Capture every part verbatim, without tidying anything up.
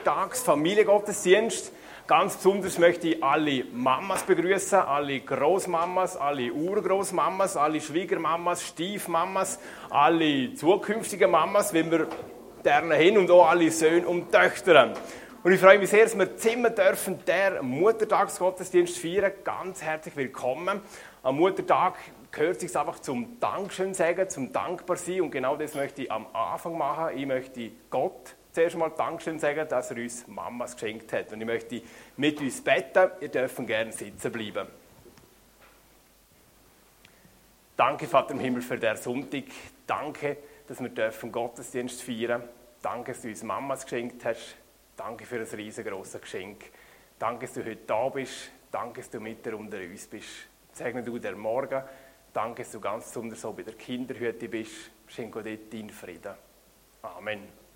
Tagsfamiliengottesdienst. Ganz besonders möchte ich alle Mamas begrüßen, alle Großmamas, alle Urgroßmamas, alle Schwiegermamas, Stiefmamas, alle zukünftigen Mamas, wenn wir gerne hin und auch alle Söhne und Töchter. Und ich freue mich sehr, dass wir zusammen dürfen, der Muttertagsgottesdienst feiern. Ganz herzlich willkommen. Am Muttertag gehört sich einfach zum Dankeschön sagen, zum Dankbarsein. Und genau das möchte ich am Anfang machen. Ich möchte Gott zuerst mal Dankeschön sagen, dass er uns Mamas geschenkt hat. Und ich möchte mit uns beten. Ihr dürft gerne sitzen bleiben. Danke, Vater im Himmel, für den Sonntag. Danke, dass wir dürfen Gottesdienst feiern. Danke, dass du uns Mamas geschenkt hast. Danke für ein riesengroßes Geschenk. Danke, dass du heute da bist. Danke, dass du mitten unter uns bist. Segne du den Morgen. Danke, dass du ganz besonders so bei der Kinderhütte bist. Schenke dort deinen Frieden. Amen.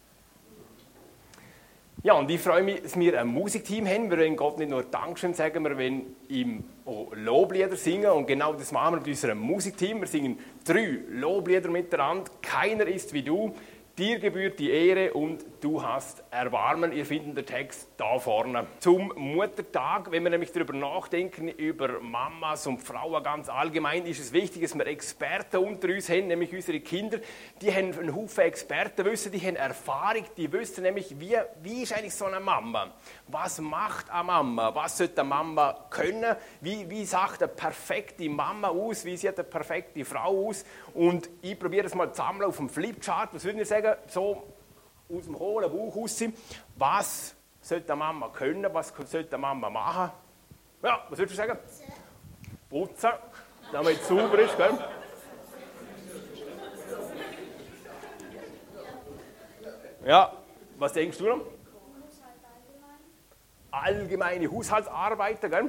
Ja, und ich freue mich, dass wir ein Musikteam haben. Wir wollen Gott nicht nur Dankeschön sagen, wir wollen ihm auch Loblieder singen. Und genau das machen wir mit unserem Musikteam. Wir singen drei Loblieder miteinander. Keiner ist wie du. Dir gebührt die Ehre und du hast Erbarmen. Ihr findet den Text da vorne. Zum Muttertag, wenn wir nämlich darüber nachdenken, über Mamas und Frauen ganz allgemein, ist es wichtig, dass wir Experten unter uns haben, nämlich unsere Kinder. Die haben einen Haufen Expertenwissen, die haben Erfahrung, die wissen nämlich, wie, wie ist eigentlich so eine Mama? Was macht eine Mama? Was sollte eine Mama können? Wie, wie sagt eine perfekte Mama aus? Wie sieht eine perfekte Frau aus? Und ich probiere das mal zu sammeln auf dem Flipchart. Was würden wir sagen? So aus dem hohlen Bauch raus. Was sollte eine Mama können? Was sollte eine Mama machen? Ja, was würdest du sagen? Putzen, damit es sauber ist, gell? Ja, was denkst du noch? Allgemeine Haushaltsarbeiten, gell?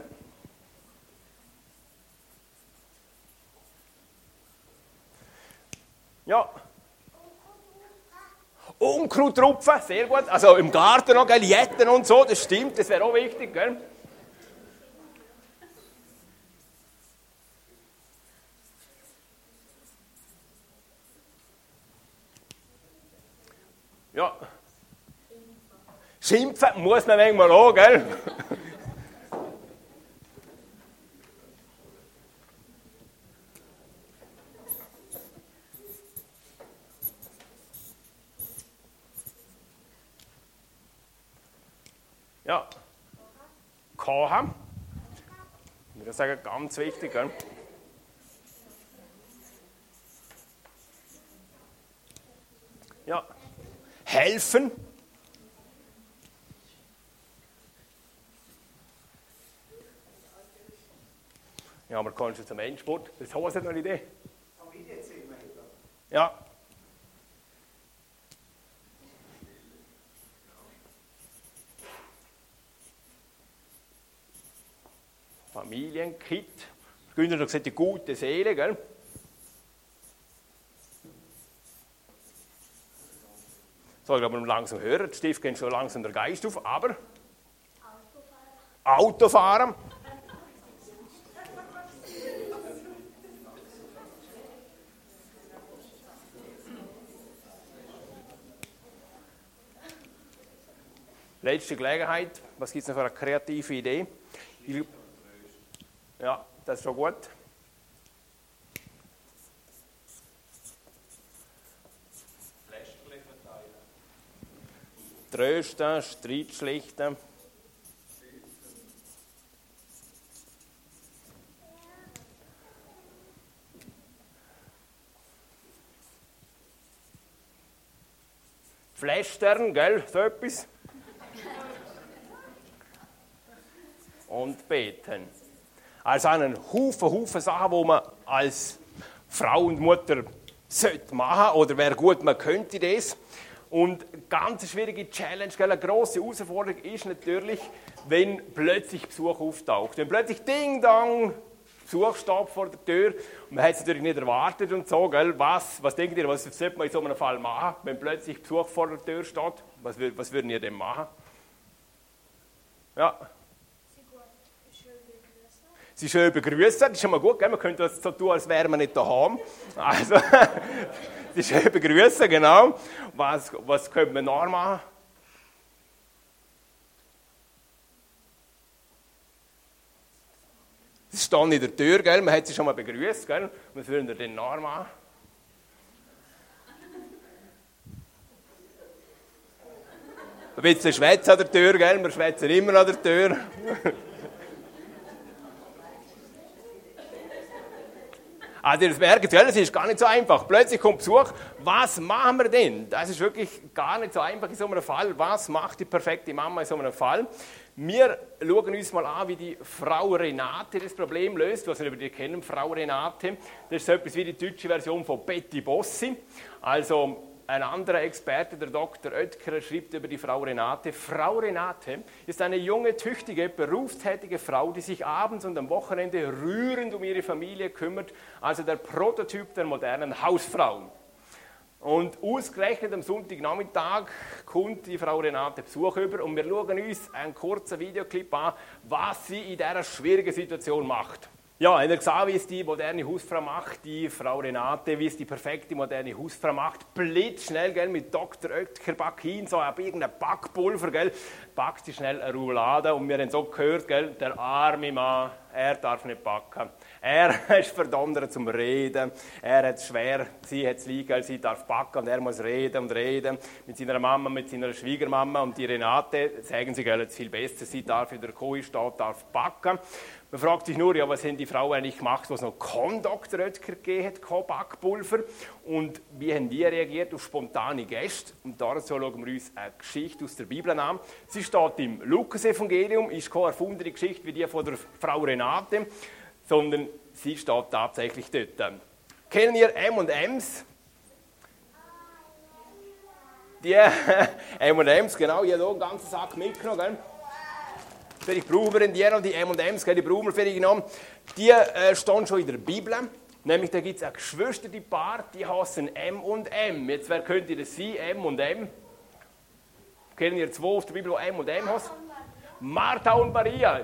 Ja. Unkraut rupfen, sehr gut. Also im Garten noch, gell, Jetten und so, das stimmt, das wäre auch wichtig, gell? Ja. Schimpfen muss man manchmal auch, gell? Ja, kochen. Ich würde sagen, ganz wichtig. Gell? Ja, helfen. Ja, aber kannst du zum Endspurt? Das hast du noch eine Idee? Ja. Familienkit. Günther hat gesagt, die gute Seele, gell? So, ich glaube, wir langsam hören. Die Stift geht schon langsam der Geist auf, aber Autofahren. Autofahren. Letzte Gelegenheit. Was gibt es noch für eine kreative Idee? Ich, Ja, das ist schon gut. Fläschchen verteilen. Trösten, Streit schlichten. Flästern, gell, so etwas. Und beten. Also einen Haufen, Haufen Sachen, die man als Frau und Mutter sollte machen oder wäre gut, man könnte das. Und eine ganz schwierige Challenge, eine grosse Herausforderung ist natürlich, wenn plötzlich Besuch auftaucht. Wenn plötzlich Ding Dong, Besuch steht vor der Tür und man hat es natürlich nicht erwartet und so, gell? Was, was denkt ihr, was sollte man in so einem Fall machen, wenn plötzlich Besuch vor der Tür steht? Was, was würden ihr denn machen? Ja. Sie schön begrüßen, das ist schon mal gut, gell? Man könnte das so tun, als wären wir nicht daheim. Also, sie schön begrüßen, genau. Was, was könnte man noch machen? stehen in der Tür, gell? Man hat sie schon mal begrüßt, gell? Wir führen den Arm an. Ein bisschen schwätzen an der Tür, gell? Wir schwätzen immer an der Tür. Also ihr merkt, gell? Das ist gar nicht so einfach. Plötzlich kommt Besuch. Was machen wir denn? Das ist wirklich gar nicht so einfach in so einem Fall. Was macht die perfekte Mama in so einem Fall? Wir schauen uns mal an, wie die Frau Renate das Problem löst. Was wir über die kennen, Frau Renate. Das ist so etwas wie die deutsche Version von Betty Bossi. Also ein anderer Experte, der Doktor Oetker, schreibt über die Frau Renate: Frau Renate ist eine junge, tüchtige, berufstätige Frau, die sich abends und am Wochenende rührend um ihre Familie kümmert, also der Prototyp der modernen Hausfrau. Und ausgerechnet am Sonntagnachmittag kommt die Frau Renate Besuch über und wir schauen uns einen kurzen Videoclip an, was sie in dieser schwierigen Situation macht. Ja, ihr gesehen, wie es die moderne Hausfrau macht, die Frau Renate, wie es die perfekte moderne Hausfrau macht. Blitzschnell, gell, mit Doktor Oetker Backin, so ab irgendein Backpulver, gell, backt sie schnell eine Roulade und wir haben so gehört, gell, der arme Mann, er darf nicht backen. Er ist verdonnert zum Reden, er hat es schwer, sie hat es liegen, sie darf backen und er muss reden und reden mit seiner Mama, mit seiner Schwiegermama und die Renate, sagen sie, gell, jetzt viel besser, sie darf in der Küche stehen, darf backen. Man fragt sich nur, ja, was haben die Frauen eigentlich gemacht, was noch kein Doktor Oetker gegeben hat, kein Backpulver. Und wie haben die reagiert auf spontane Gäste? Und dazu schauen wir uns eine Geschichte aus der Bibel an. Sie steht im Lukas-Evangelium, ist keine erfundene Geschichte wie die von der Frau Renate, sondern sie steht tatsächlich dort. Kennen ihr M und M's? Die M und M's, genau, ich habe hier einen ganzen Sack mitgenommen. Gell? Vielleicht brauchen wir die noch, die M und M's, die brauchen wir vielleicht genommen. Die äh, stehen schon in der Bibel. Nämlich, da gibt es ein Geschwisterpaar, die heißen M und M. Jetzt, wer könnte das sein? M und M? Kennen ihr zwei aus der Bibel, die M und M heißen? Martha und Maria.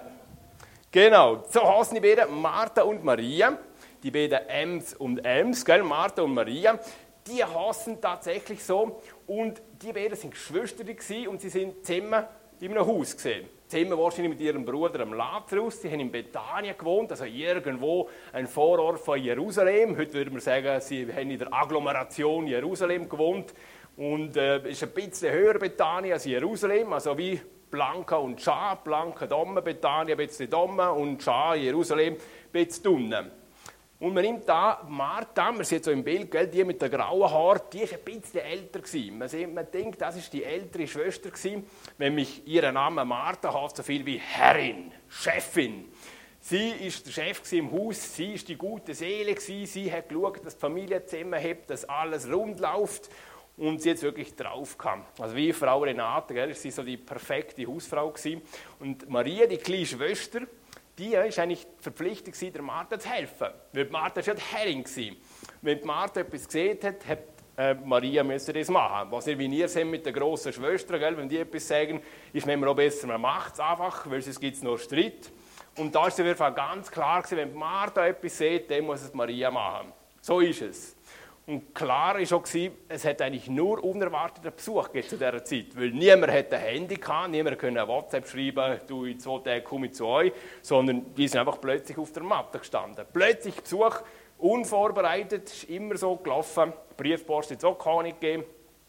Genau, so heißen die beiden, Martha und Maria. Die beiden M's und M's, gell? Martha und Maria. Die heißen tatsächlich so. Und die beiden sind Geschwister und sie sind zusammen in einem Haus gesehen. Zusammen wahrscheinlich mit ihrem Bruder am Lazarus. Sie haben in Bethanien gewohnt, also irgendwo ein Vorort von Jerusalem. Heute würde man sagen, sie haben in der Agglomeration Jerusalem gewohnt. Und es äh, ist ein bisschen höher Bethanien als Jerusalem, also wie Blanca und Scha. Blanca Domme, Bethanien ein bisschen Domme und Scha, Jerusalem, ein bisschen unten. Und man nimmt da Martha, man sieht so im Bild, gell, die mit den grauen Haaren, die war ein bisschen älter gewesen. Man, sieht, man denkt, das ist die ältere Schwester gewesen, nämlich ihr Name Martha heißt so viel wie Herrin, Chefin. Sie war der Chef im Haus, sie war die gute Seele gewesen, sie hat geschaut, dass die Familie zusammenhält, dass alles rund läuft und sie jetzt wirklich drauf kam. Also wie Frau Renate, gell, ist sie so die perfekte Hausfrau gewesen. Und Maria, die kleine Schwester, die war eigentlich verpflichtet, der Martha zu helfen. Weil Martha war ja die Herrin. Wenn die Martha etwas gesehen hat, hat äh, Maria müssen das machen. Was ihr wie ihr seht mit der grossen Schwester, gell? Wenn die etwas sagen, ist man auch besser, man macht es einfach, weil sonst gibt es noch Streit. Und da ist es auf jeden Fall ganz klar gewesen, wenn Martha etwas sieht, dann muss es Maria machen. So ist es. Und klar war auch, es hat eigentlich nur unerwarteten Besuch zu dieser Zeit, weil niemand hatte ein Handy gehabt, niemand konnte eine WhatsApp schreiben, du in zwei Tagen komme ich zu euch, sondern die sind einfach plötzlich auf der Matte gestanden. Plötzlich Besuch, unvorbereitet, ist immer so gelaufen, Briefpost hat es auch gar nicht gegeben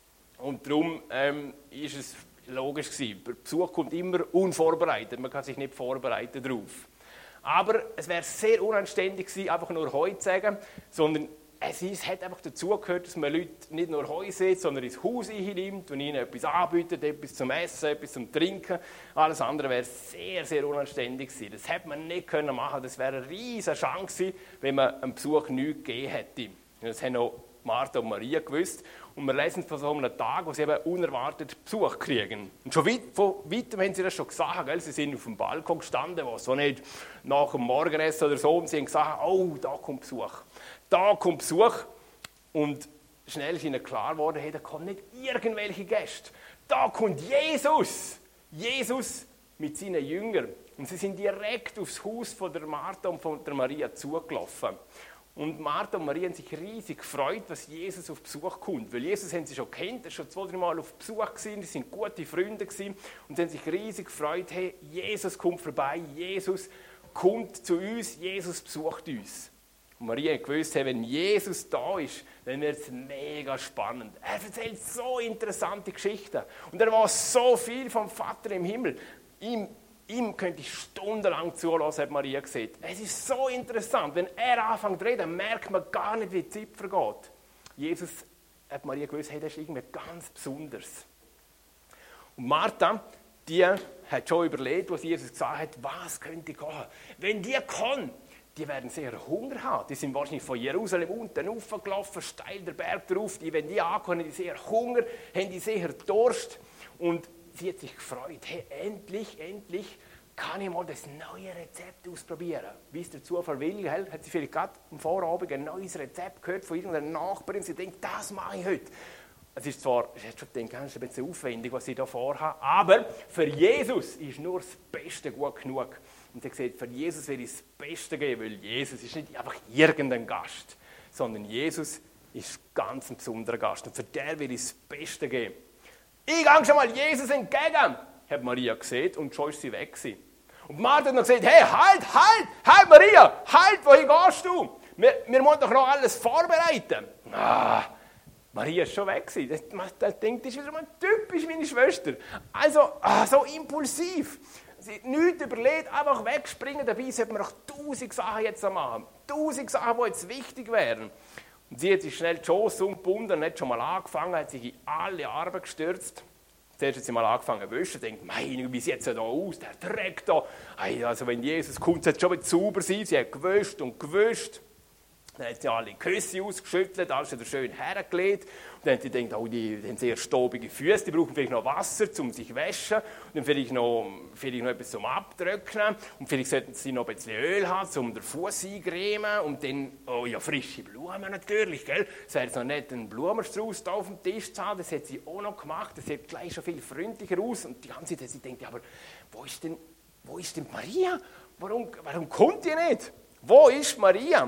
und darum ähm, ist es logisch gewesen, der Besuch kommt immer unvorbereitet, man kann sich nicht vorbereiten darauf. Aber es wäre sehr unanständig gewesen, einfach nur heute zu sagen, sondern Es ist, hat einfach dazugehört, dass man Leute nicht nur Heu sieht, sondern ins Haus hinnimmt und ihnen etwas anbietet, etwas zum Essen, etwas zum Trinken. Alles andere wäre sehr, sehr unanständig gewesen. Das hätte man nicht können machen. Das wäre eine riesige Chance gewesen, wenn man einem Besuch nichts gegeben hätte. Das haben auch Martha und Maria gewusst. Und wir lesen von so einem Tag, wo sie eben unerwartet Besuch kriegen. Und schon weit, von weitem haben sie das schon gesagt. Gell? Sie sind auf dem Balkon gestanden, wo so nicht nach dem Morgenessen oder so. Und sie haben gesagt, oh, da kommt Besuch. Da kommt Besuch. Und schnell ist ihnen klar geworden, hey, da kommen nicht irgendwelche Gäste. Da kommt Jesus. Jesus mit seinen Jüngern. Und sie sind direkt aufs Haus von der Martha und von der Maria zugelaufen. Und Martha und Maria haben sich riesig gefreut, dass Jesus auf Besuch kommt. Weil Jesus haben sie schon kennt, er war schon zwei, drei Mal auf Besuch gewesen, sie waren gute Freunde gewesen, und sie haben sich riesig gefreut, hey, Jesus kommt vorbei, Jesus kommt zu uns, Jesus besucht uns. Und Maria hat gewusst, wenn Jesus da ist, dann wird es mega spannend. Er erzählt so interessante Geschichten. Und er weiß so viel vom Vater im Himmel. Ihm, ihm könnte ich stundenlang zuhören, hat Maria gesagt. Es ist so interessant. Wenn er anfängt zu reden, merkt man gar nicht, wie die Zeit vergeht. Jesus hat Maria gewusst, hey, das ist irgendwie ganz besonders. Und Martha, die hat schon überlegt, was Jesus gesagt hat, was könnte gehen. Wenn die kommen, die werden sehr Hunger haben. Die sind wahrscheinlich von Jerusalem unten hochgelaufen, steil der Berg drauf. Die, wenn die ankommen, haben die sehr Hunger, haben die sehr Durst. Und sie hat sich gefreut, hey, endlich, endlich kann ich mal das neue Rezept ausprobieren. Wie es der Zufall will, hat sie vielleicht gerade am Vorabend ein neues Rezept gehört von irgendeiner Nachbarin. Sie denkt, das mache ich heute. Es ist zwar, ich hätte schon gedacht, es ist ein bisschen aufwendig, was ich da vorhabe, aber für Jesus ist nur das Beste gut genug. Und er hat gesagt, für Jesus will ich das Beste geben, weil Jesus ist nicht einfach irgendein Gast, sondern Jesus ist ganz ein besonderer Gast. Und für den will ich das Beste geben. Ich gehe schon mal Jesus entgegen, hat Maria gesehen und schon ist sie weg gewesen. Und Martha hat noch gesagt, hey, halt, halt, halt Maria, halt, wohin gehst du? Wir, wir müssen doch noch alles vorbereiten. Ah, Maria ist schon weg gewesen. Das, das denkt, das ist wieder mal typisch meine Schwester. Also, ah, so impulsiv. Sie hat nichts überlegt, einfach wegspringen. Dabei sollte man doch tausend Sachen jetzt machen. Tausend Sachen, die jetzt wichtig wären. Und sie hat sich schnell die Schosse umgebunden, hat schon mal angefangen, hat sich in alle Arme gestürzt. Zuerst hat sie mal angefangen zu wischen, denkt, meine, wie sieht es da aus, der Dreck da. Also wenn Jesus kommt, sollte es schon wieder sauber sein. Sie hat gewischt und gewischt. Dann hat sie alle Küsse ausgeschüttelt, alles wieder schön hergelegt. Und dann hat sie gedacht, oh, die, die haben sehr staubige Füße, die brauchen vielleicht noch Wasser, um sich zu waschen. Und dann vielleicht noch, vielleicht noch etwas zum Abtrocknen. Und vielleicht sollten sie noch ein bisschen Öl haben, um den Fuß einzucremen. Und dann, oh ja, frische Blumen natürlich, gell. Es wäre jetzt noch nicht einen Blumenstrauß da auf dem Tisch zu haben, das hat sie auch noch gemacht. Das sieht gleich schon viel freundlicher aus. Und die ganze Zeit hat sie gedacht, ja, aber wo ist denn, wo ist denn Maria? Warum, warum kommt die nicht? Wo ist Maria?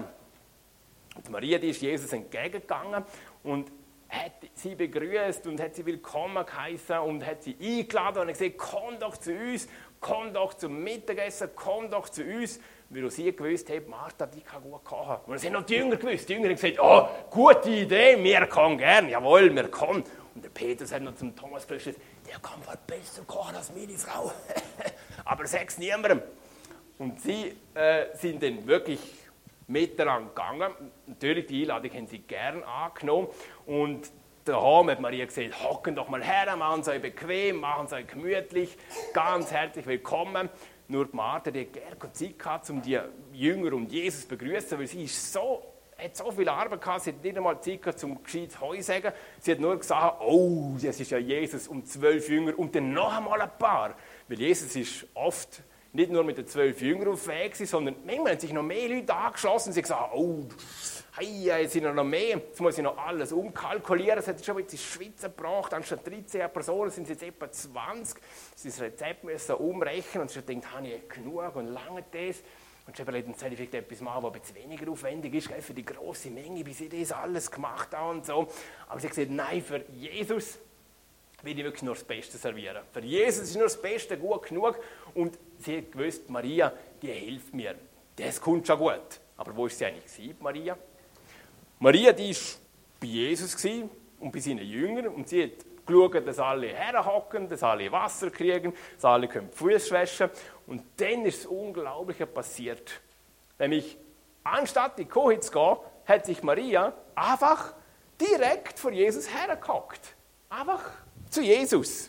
Und Maria, die ist Jesus entgegengegangen und hat sie begrüßt und hat sie willkommen geheißen und hat sie eingeladen und hat gesagt, komm doch zu uns, komm doch zum Mittagessen, komm doch zu uns. Weil sie gewusst hat, Martha, die kann gut kochen. Und das haben noch die Jünger gewusst. Die Jünger haben gesagt, oh, gute Idee, wir kommen gern, jawohl, wir kommen. Und der Petrus hat noch zum Thomas flüstert, der kann was besser kochen als meine Frau. Aber sag's niemandem. Und sie äh, sind dann wirklich miteinander gegangen. Natürlich, die Einladung haben sie gern angenommen. Und daheim hat Maria gesagt, hocken doch mal her, machen Sie euch bequem, machen Sie euch gemütlich, ganz herzlich willkommen. Nur die Martha, die hat gerne Zeit gehabt, um die Jünger und Jesus zu begrüßen, weil sie ist so, hat so viel Arbeit gehabt, sie hat nicht einmal Zeit gehabt, um gescheit Heu zu sagen. Sie hat nur gesagt, oh, das ist ja Jesus und zwölf Jünger und dann noch einmal ein paar. Weil Jesus ist oft nicht nur mit den zwölf Jüngern auf Weg, sondern manchmal haben sich noch mehr Leute angeschlossen und sie gesagt, oh, hey, jetzt sind noch mehr, jetzt muss ich noch alles umkalkulieren. Es hat schon ein bisschen Schweizer gebracht, anstatt dreizehn Personen sind es jetzt etwa zwanzig. Sie das Rezept müssen umrechnen und sie hat gedacht, habe ich genug und lange das. Und sie hat überlegt, jetzt soll ich vielleicht etwas machen, was ein bisschen weniger aufwendig ist, für die grosse Menge, bis ich das alles gemacht habe und so. Aber sie hat gesagt, nein, für Jesus will ich wirklich nur das Beste servieren. Für Jesus ist nur das Beste gut genug. Und sie hat gewusst, Maria, die hilft mir. Das kommt schon gut. Aber wo war sie eigentlich gewesen, Maria? Maria, die war bei Jesus und bei seinen Jüngern. Und sie hat geschaut, dass alle herhocken, dass alle Wasser kriegen, dass alle die Füße waschen. Und dann ist das Unglaubliche passiert. Nämlich, anstatt in die Küche zu gehen, hat sich Maria einfach direkt vor Jesus hergehockt. Einfach zu Jesus.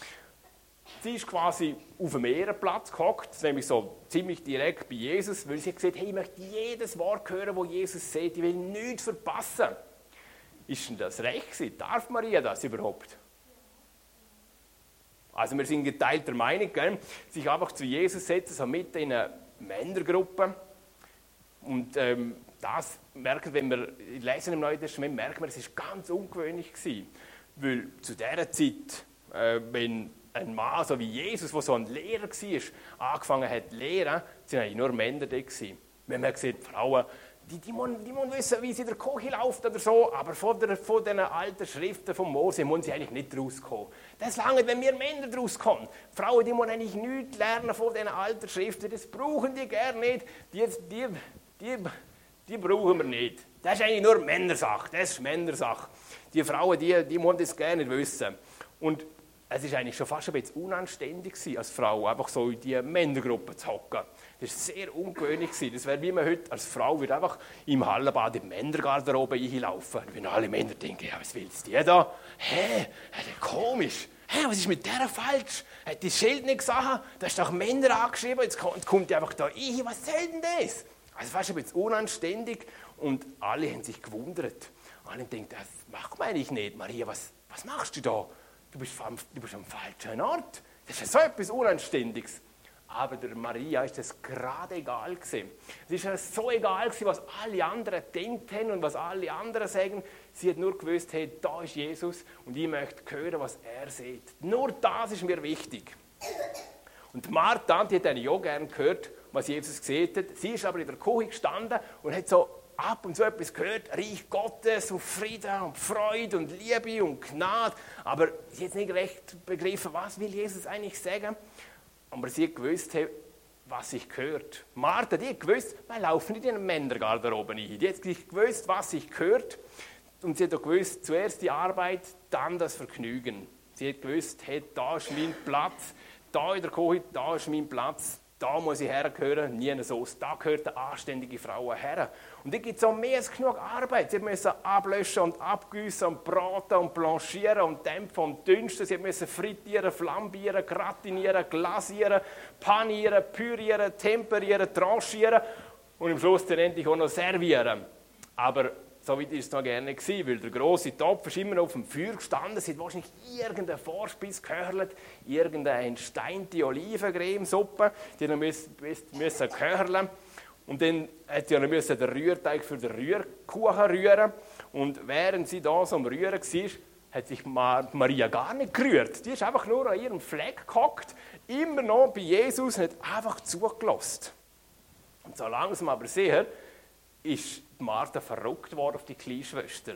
Sie ist quasi auf dem Ehrenplatz gehockt, nämlich so ziemlich direkt bei Jesus, weil sie hat gesagt, hey, ich möchte jedes Wort hören, das Jesus sagt, ich will nichts verpassen. Ist denn das recht gewesen? Darf Maria das überhaupt? Also wir sind geteilter Meinung, gell? Sich einfach zu Jesus setzen, so mitten in einer Männergruppe. Und ähm, das merken, wenn wir lesen im Neuen Testament, merken wir, es war ganz ungewöhnlich gewesen. Weil zu dieser Zeit, äh, wenn ein Mann, so wie Jesus, der so ein Lehrer war, angefangen hat zu lehren, sind eigentlich nur Männer da gewesen. Wir haben gesagt, Frauen, die, die, müssen, die müssen wissen, wie sie in der Küche läuft oder so, aber von, der, von den alten Schriften von Mose müssen sie eigentlich nicht rauskommen. Das lange, wenn wir Männer rauskommen. Frauen, die müssen eigentlich nichts lernen von den alten Schriften, das brauchen die gerne nicht, die, die, die, die brauchen wir nicht. Das ist eigentlich nur Männersache, das ist Männersache. Die Frauen, die, die müssen das gerne nicht wissen. Und es war eigentlich schon fast ein bisschen unanständig als Frau, einfach so in die Männergruppe zu hocken. Das war sehr ungewöhnlich. Das wäre, wie man heute als Frau würde einfach im Hallenbad in die Männergarderobe einlaufen. Wenn alle Männer denken, ja, was willst du da? Hä, komisch. Hä, was ist mit der falsch? Hat die Schild nicht gesagt? Da ist doch Männer angeschrieben, jetzt kommt die einfach da rein. Was soll denn das? Also fast ein bisschen unanständig. Und alle haben sich gewundert. Alle haben gedacht, das macht man eigentlich nicht. Maria, was, was machst du da? Du bist, am, du bist am falschen Ort. Das ist so etwas Unanständiges. Aber der Maria ist das gerade egal gewesen. Es ist ihr so egal gewesen, was alle anderen gedacht haben und was alle anderen sagen. Sie hat nur gewusst, hey, da ist Jesus und ich möchte hören, was er sieht. Nur das ist mir wichtig. Und Martha, die hat eigentlich auch gerne gehört, was Jesus gesehen hat. Sie ist aber in der Küche gestanden und hat so ab und zu etwas gehört, Reich Gottes und Frieden und Freude und Liebe und Gnade. Aber sie hat nicht recht begriffen, was will Jesus eigentlich sagen. Aber sie hat gewusst, hey, was ich gehört. Martha, die hat gewusst, wir laufen nicht in eine Männergarderobe rein. Die hat gewusst, was ich gehört. Und sie hat auch gewusst, zuerst die Arbeit, dann das Vergnügen. Sie hat gewusst, hey, da ist mein Platz, da in der Küche, da ist mein Platz. Da muss ich hergehören, nie so. Da gehört eine anständige Frau her. Und da gibt es auch mehr als genug Arbeit. Sie müssen ablöschen und abgießen und braten und blanchieren und dämpfen und dünsten. Sie müssen frittieren, flambieren, gratinieren, glasieren, panieren, pürieren, temperieren, tranchieren und am Schluss dann endlich auch noch servieren. Aber so weit war es noch gerne gewesen, weil der grosse Topf ist immer auf dem Feuer gestanden. Sie hat wahrscheinlich irgendeinen Vorspeis gehörlet, irgendeine entsteinte Olivencremesuppe, die noch müssen, müssen gehörlen. Und dann hat sie noch müssen den Rührteig für den Rührkuchen rühren. Und während sie da so am Rühren war, hat sich Maria gar nicht gerührt. Die ist einfach nur an ihrem Fleck gehockt, immer noch bei Jesus und hat einfach zugelassen. Und so langsam aber sicher ist Martha verrückt worden auf die Kleinschwester.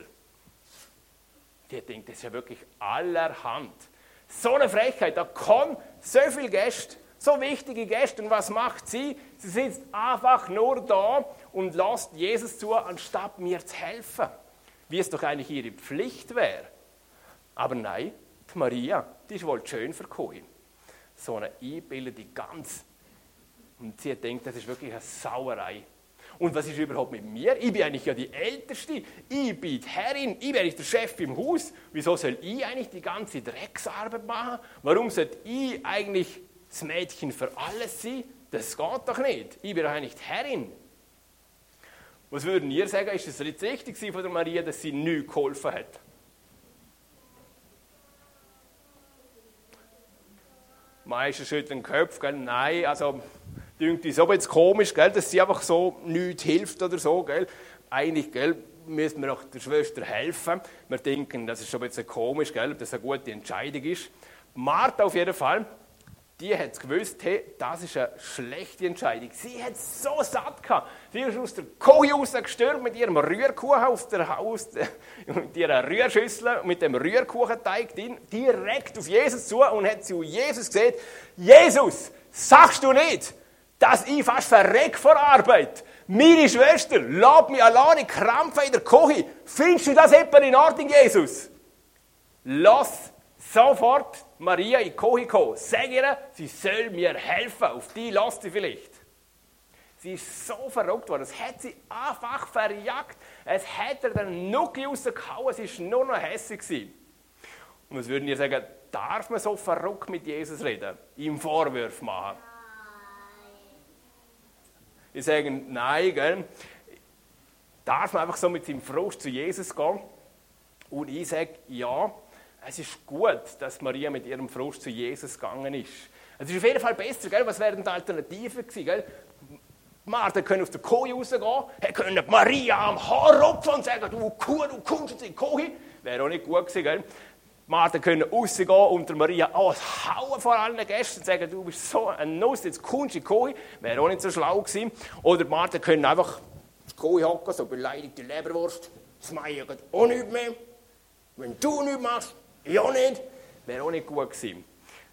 Die hat gedacht, das ist ja wirklich allerhand. So eine Frechheit, da kommen so viele Gäste, so wichtige Gäste. Und was macht sie? Sie sitzt einfach nur da und lässt Jesus zu, anstatt mir zu helfen. Wie es doch eigentlich ihre Pflicht wäre. Aber nein, die Maria, die ist wohl schön für die Küche. So eine einbildende Gans. Und sie hat gedacht, das ist wirklich eine Sauerei. Und was ist überhaupt mit mir? Ich bin eigentlich ja die Älteste. Ich bin die Herrin. Ich bin eigentlich der Chef im Haus. Wieso soll ich eigentlich die ganze Drecksarbeit machen? Warum sollte ich eigentlich das Mädchen für alles sein? Das geht doch nicht. Ich bin doch eigentlich die Herrin. Was würden ihr sagen? Ist es jetzt richtig von der Maria, dass sie nichts geholfen hat? Meistens schütteln den Kopf, gell? Nein, also dünkt ist aber jetzt komisch, gell, dass sie einfach so nichts hilft oder so, gell. Eigentlich, gell, müssen wir auch der Schwester helfen. Wir denken, das ist schon ein bisschen komisch, gell, ob das eine gute Entscheidung ist. Martha auf jeden Fall, die hat gewusst, hey, das ist eine schlechte Entscheidung. Sie hat es so satt gehabt. Sie ist aus der Küche rausgestürmt mit ihrem Rührkuchen aus der Haus, mit ihrer Rührschüssel, mit dem Rührkuchenteig drin, direkt auf Jesus zu und hat zu Jesus gesagt, Jesus, sagst du nicht, dass ich fast verreck vor Arbeit? Meine Schwester, lass mich alleine krampfen in der Küche. Findest du das etwa in Ordnung, Jesus? Lass sofort Maria in die Küche kommen. Sag ihr, sie soll mir helfen. Auf die lasst sie vielleicht. Sie ist so verrückt worden. Es hat sie einfach verjagt. Es hat ihr den Nucki rausgehauen. Sie war nur noch hässlich gewesen. Und was würden ihr sagen, darf man so verrückt mit Jesus reden? Ihm Vorwürfe machen? Ich sage, nein, gell? Darf man einfach so mit seinem Frust zu Jesus gehen? Und ich sage, ja, es ist gut, dass Maria mit ihrem Frust zu Jesus gegangen ist. Es ist auf jeden Fall besser, gell? Was wären die Alternativen gewesen, gell? Martha könnte auf der Küche rausgehen, er könnte Maria am Haar rupfen und sagen, du Kuh, du kommst jetzt in die Küche. Wäre auch nicht gut gewesen, gell? Martha könnte rausgehen und der Maria aushauen vor allen Gästen und sagen, du bist so ein Nuss, jetzt kommst du in die Küche. Wäre auch nicht so schlau gewesen. Oder Martha könnte einfach die Kuh hocken, so beleidigte Leberwurst, das Meier geht auch nicht mehr. Wenn du nichts machst, ich auch nicht. Wäre auch nicht gut gewesen.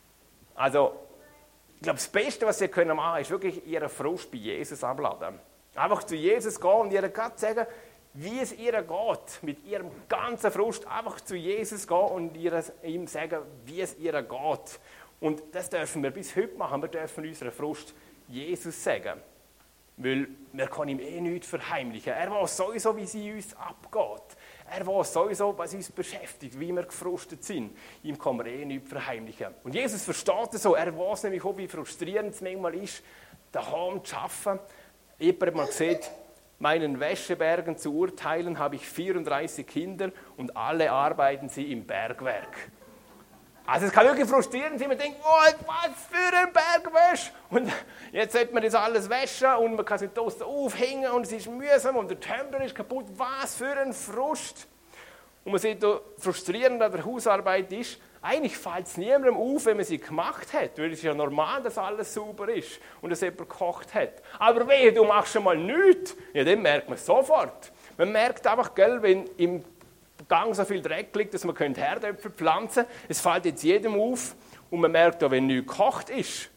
Also, ich glaube, das Beste, was sie können machen können, ist wirklich ihren Frust bei Jesus abladen. Einfach zu Jesus gehen und ihr Gott sagen, wie es ihr geht, mit ihrem ganzen Frust. Einfach zu Jesus gehen und ihm sagen, wie es ihr geht. Und das dürfen wir bis heute machen. Wir dürfen unseren Frust Jesus sagen. Weil wir können ihm eh nichts verheimlichen. Er weiß sowieso, wie es in uns abgeht. Er weiß sowieso, was uns beschäftigt, wie wir gefrustet sind. Ihm kann man eh nichts verheimlichen. Und Jesus versteht es so. Er weiß nämlich auch, wie frustrierend es manchmal ist, daheim zu arbeiten. Jemand hat mal gesagt, meinen Wäschebergen zu urteilen, habe ich vierunddreißig Kinder und alle arbeiten sie im Bergwerk. Also es kann wirklich frustrierend sein, man denkt, oh, was für ein Bergwäsch. Und jetzt sollte man das alles waschen und man kann es nicht draussen aufhängen und es ist mühsam und der Tumbler ist kaputt. Was für ein Frust. Und man sieht, wie frustrierend an der Hausarbeit ist, eigentlich fällt es niemandem auf, wenn man sie gemacht hat, weil es ist ja normal, dass alles sauber ist und dass jemand gekocht hat. Aber wehe, du machst schon mal nichts, ja, dann merkt man es sofort. Man merkt einfach, gell, wenn im Gang so viel Dreck liegt, dass man Herdöpfel pflanzen könnte. Es fällt jetzt jedem auf und man merkt auch, wenn nichts gekocht ist.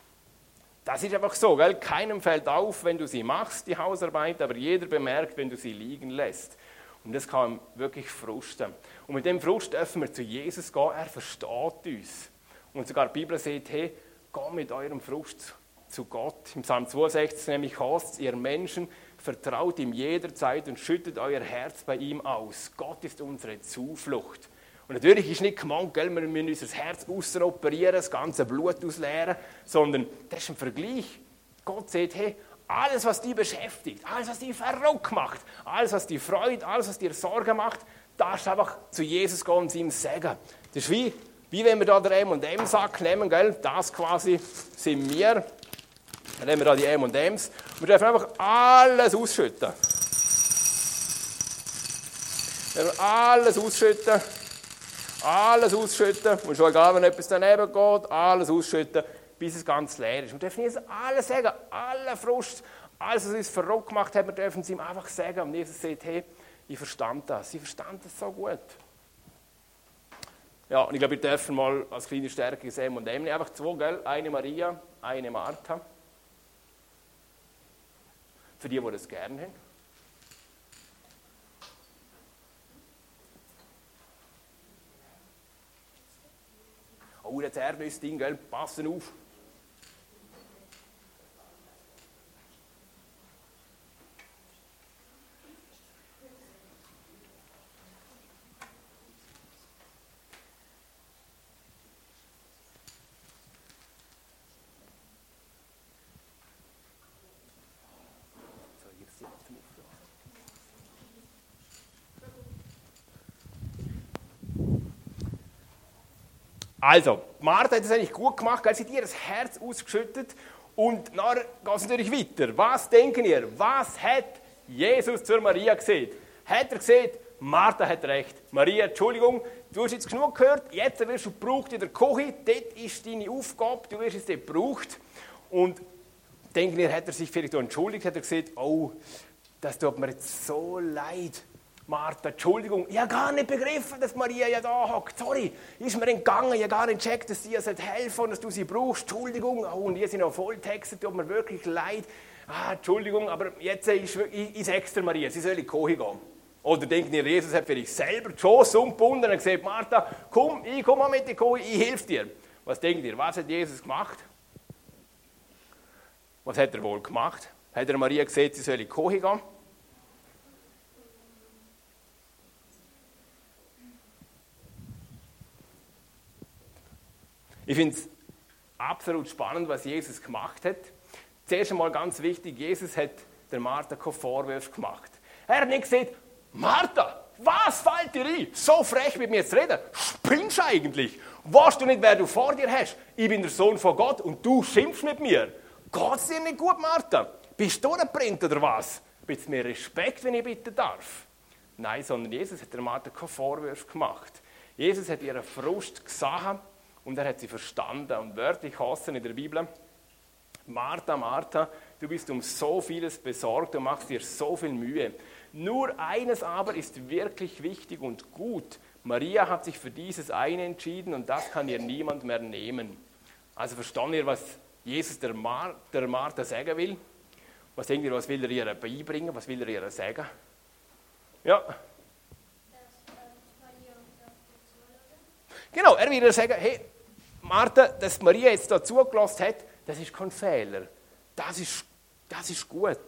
Das ist einfach so, gell? Keinem fällt auf, wenn du sie machst, die Hausarbeit, aber jeder bemerkt, wenn du sie liegen lässt. Und das kann wirklich frusten. Und mit dem Frust dürfen wir zu Jesus gehen, er versteht uns. Und sogar die Bibel sagt, hey, geh mit eurem Frust zu Gott. Im Psalm zweiundsechzig nämlich heißt es, ihr Menschen, vertraut ihm jederzeit und schüttet euer Herz bei ihm aus. Gott ist unsere Zuflucht. Und natürlich ist nicht gemeint, gell, wir müssen unser Herz aussen operieren, das ganze Blut ausleeren, sondern das ist ein Vergleich. Gott sagt, hey, alles, was dich beschäftigt, alles, was dich verrückt macht, alles, was dir freut, alles, was dir Sorgen macht, darfst du einfach zu Jesus gehen und ihm sagen. Das ist wie, wie wenn wir da den M und M-Sack nehmen, gell? Das quasi sind wir. Dann nehmen wir da die M und M's und wir dürfen einfach alles ausschütten. Wir dürfen alles ausschütten, alles ausschütten und schon egal, wenn etwas daneben geht, alles ausschütten, bis es ganz leer ist. Wir dürfen Jesus alles sagen, alle Frust, alles, was uns verrückt gemacht hat, wir dürfen es ihm einfach sagen. Und Jesus sagt, hey, ich verstand das, ich verstand das so gut. Ja, und ich glaube, wir dürfen mal als kleine Stärke das M und M nehmen, einfach zwei, gell? Eine Maria, eine Martha. Für die, die das gerne haben. Oh, das Erdnuss-Ding, gell? Passen auf. Also, Martha hat es eigentlich gut gemacht, weil sie hat ihr das Herz ausgeschüttet und nachher geht es natürlich weiter. Was denken ihr? Was hat Jesus zur Maria gesagt? Hat er gesagt, Martha hat recht. Maria, Entschuldigung, du hast jetzt genug gehört, jetzt wirst du gebraucht in der Küche, dort ist deine Aufgabe, du wirst jetzt dort gebraucht. Und denken ihr, hat er sich vielleicht entschuldigt, hat er gesagt, oh, das tut mir jetzt so leid. Martha, Entschuldigung, ich habe gar nicht begriffen, dass Maria ja da hockt. Sorry, ist mir entgangen, ich habe gar nicht gecheckt, dass sie ihr helfen und dass du sie brauchst. Entschuldigung, oh, und ihr sind noch Volltexte, tut mir wirklich leid. Ah, Entschuldigung, aber jetzt ist ich, ich sage es dir, Maria, sie soll in die Küche gehen. Oder denken ihr, Jesus hat vielleicht selber die Schosse umgebunden und gesagt, Martha, komm, ich komme mal mit in die Küche, ich helfe dir. Was denkt ihr, was hat Jesus gemacht? Was hat er wohl gemacht? Hat er Maria gesagt, sie soll in die Küche gehen? Ich finde es absolut spannend, was Jesus gemacht hat. Zuerst einmal ganz wichtig, Jesus hat der Martha keine Vorwürfe gemacht. Er hat nicht gesagt, Martha, was fällt dir ein, so frech mit mir zu reden? Spinnst du eigentlich? Weißt du nicht, wer du vor dir hast? Ich bin der Sohn von Gott und du schimpfst mit mir. Geht's dir nicht gut, Martha? Bist du durchgebrannt oder was? Bitte mir Respekt, wenn ich bitten darf. Nein, sondern Jesus hat der Martha keine Vorwürfe gemacht. Jesus hat ihren Frust gesehen und er hat sie verstanden. Und wörtlich heißt es in der Bibel, Martha, Martha, du bist um so vieles besorgt, du machst dir so viel Mühe. Nur eines aber ist wirklich wichtig und gut. Maria hat sich für dieses eine entschieden und das kann ihr niemand mehr nehmen. Also versteht ihr, was Jesus der, Mar- der Martha sagen will? Was denkt ihr, was will er ihr beibringen? Was will er ihr sagen? Ja. Genau, er will ihr sagen, hey, Martha, dass Maria jetzt da zugelassen hat, das ist kein Fehler. Das ist, das ist gut.